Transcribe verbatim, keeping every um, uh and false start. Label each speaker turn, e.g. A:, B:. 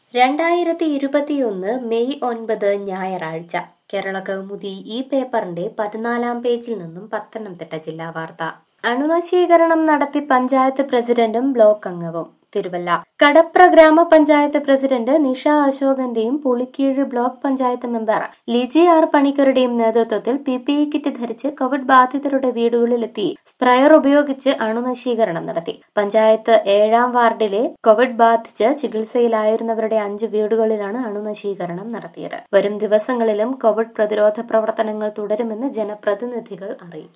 A: രണ്ടായിരത്തി ഇരുപത്തിയൊന്ന് മെയ് ഒൻപത് ഞായറാഴ്ച കേരള കൗമുദി ഈ പേപ്പറിന്റെ പതിനാലാം പേജിൽ നിന്നും പത്തനംതിട്ട ജില്ലാ വാർത്ത. അണുനശീകരണം നടത്തി പഞ്ചായത്ത് പ്രസിഡന്റും ബ്ലോക്ക് അംഗവും. തിരുവല്ല. കടപ്ര ഗ്രാമപഞ്ചായത്ത് പ്രസിഡന്റ് നിഷ അശോകന്റെയും Pulikeezh block panchayat member Liji R പണിക്കരുടെയും നേതൃത്വത്തിൽ പി പി ഇ കിറ്റ് ധരിച്ച് കോവിഡ് ബാധിതരുടെ വീടുകളിലെത്തി സ്പ്രയർ ഉപയോഗിച്ച് അണുനശീകരണം നടത്തി. പഞ്ചായത്ത് ഏഴാം വാർഡിലെ കോവിഡ് ബാധിച്ച് ചികിത്സയിലായിരുന്നവരുടെ അഞ്ച് വീടുകളിലാണ് അണുനശീകരണം നടത്തിയത്. വരും ദിവസങ്ങളിലും കോവിഡ് പ്രതിരോധ പ്രവർത്തനങ്ങൾ തുടരുമെന്ന് ജനപ്രതിനിധികൾ അറിയിച്ചു.